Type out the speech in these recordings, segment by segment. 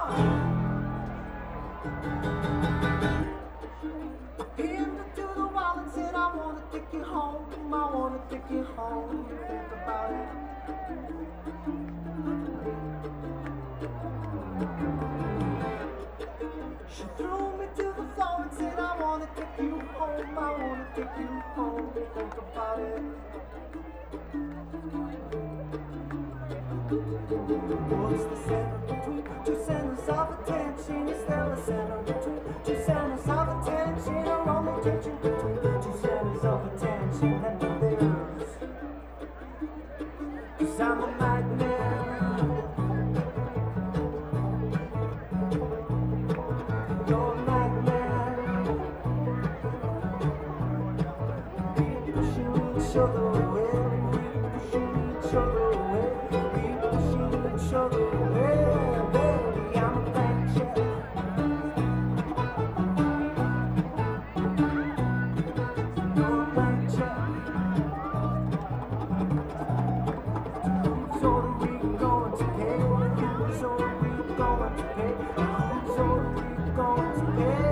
Pinned her to the wall and said, I wanna take you home, I wanna take you home. Think about it. She threw me to the floor and said, I wanna take you home, I wanna take you home. Think about it. What's the center between two centers of attention? Is there a center between two centers of attention? Or only tension between two centers of attention? And then there's, 'cause I'm a magnet, you're a magnet. We pushing each other away, we pushing each other away, we pushing each other away, baby, I'm a blank check. You're a blank check. Whose order we going to pay? Whose order we going to pay? Whose order we going to pay?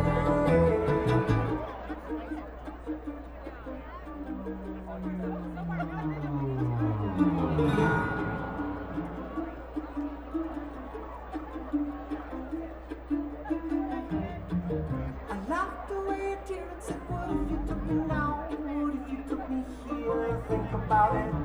I laughed away a tear and said, what if you took me now? What if you took me here? Think about it.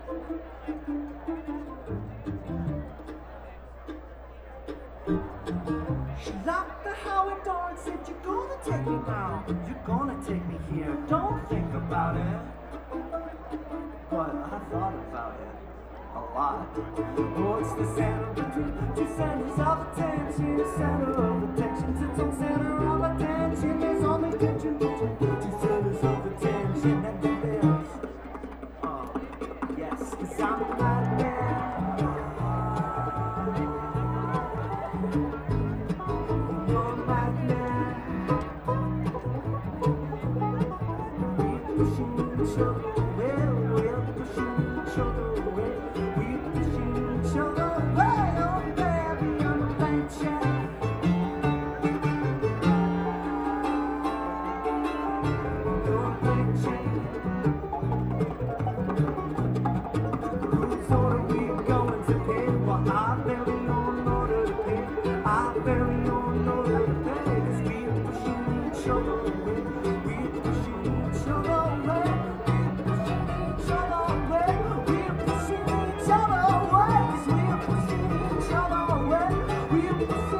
She locked the Howard door and said, you're gonna take me now, you're gonna take me here. Don't think about it. But I thought about it a lot. What's the center between two centers of attention? The center of attention sits on center of attention. There's only tension between two centers of attention. And then there's, yes, 'cause I'm a madman. You're a madman. We're pushing each other away, we're pushing each other away, we're pushing each other away, oh baby, I'm a blank check. You're a blank check. Whose order we going to pay? Well, I very own order to pay, I very own order to pay, 'cause we're pushing each other away, we're pushing each other away, we're pushing each other away, we're pushing each other away, 'cause we're pushing each other away, we're pushing